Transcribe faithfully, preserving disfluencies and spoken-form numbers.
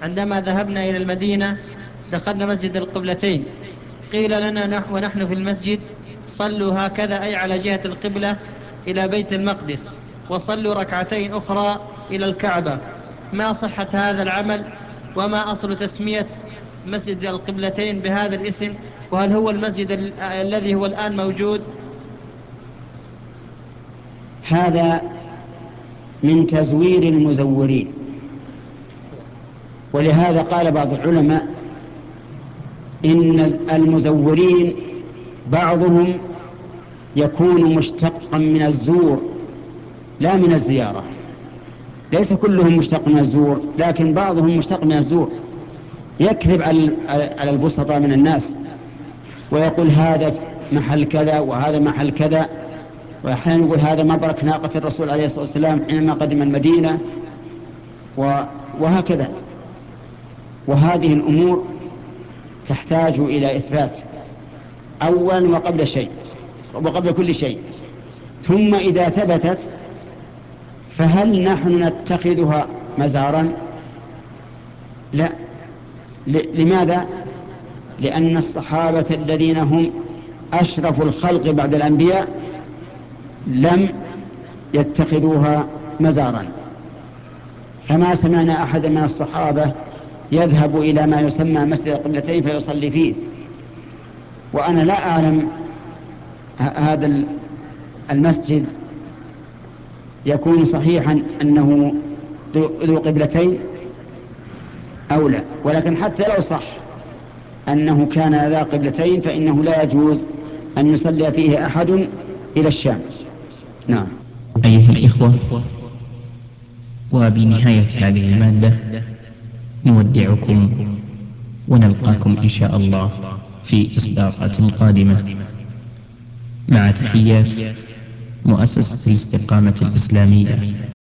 عندما ذهبنا إلى المدينة دخلنا مسجد القبلتين، قيل لنا ونحن في المسجد: صلوا هكذا، أي على جهة القبلة إلى بيت المقدس، وصلوا ركعتين أخرى إلى الكعبة. ما صحة هذا العمل؟ وما أصل تسمية مسجد القبلتين بهذا الاسم؟ وهل هو المسجد ال الذي هو الآن موجود؟ هذا من تزوير المزورين، ولهذا قال بعض العلماء إن المزورين بعضهم يكون مشتقا من الزور لا من الزيارة. ليس كلهم مشتق من الزور، لكن بعضهم مشتق من الزور، يكذب على البسطاء من الناس ويقول هذا محل كذا وهذا محل كذا، وأحيانا يقول هذا مبرك ناقة الرسول عليه الصلاة والسلام حينما قدم المدينة، وهكذا. وهذه الأمور تحتاج إلى إثبات أولا وقبل شيء وقبل كل شيء. ثم إذا ثبتت فهل نحن نتخذها مزارا؟ لا. لماذا؟ لأن الصحابة الذين هم أشرف الخلق بعد الأنبياء لم يتخذوها مزارا، فما سمعنا أحد من الصحابة يذهب إلى ما يسمى مسجد القبلتين فيصلي فيه. وأنا لا أعلم هذا المسجد يكون صحيحا أنه ذو قبلتين أو لا، ولكن حتى لو صح أنه كان ذا قبلتين فإنه لا يجوز أن يصلي فيه أحد إلى الشام. نعم. أيها الإخوة، وبنهاية هذه المادة نودعكم ونلقاكم إن شاء الله في إصدارات قادمة، مع تحيات مؤسسة الاستقامة الإسلامية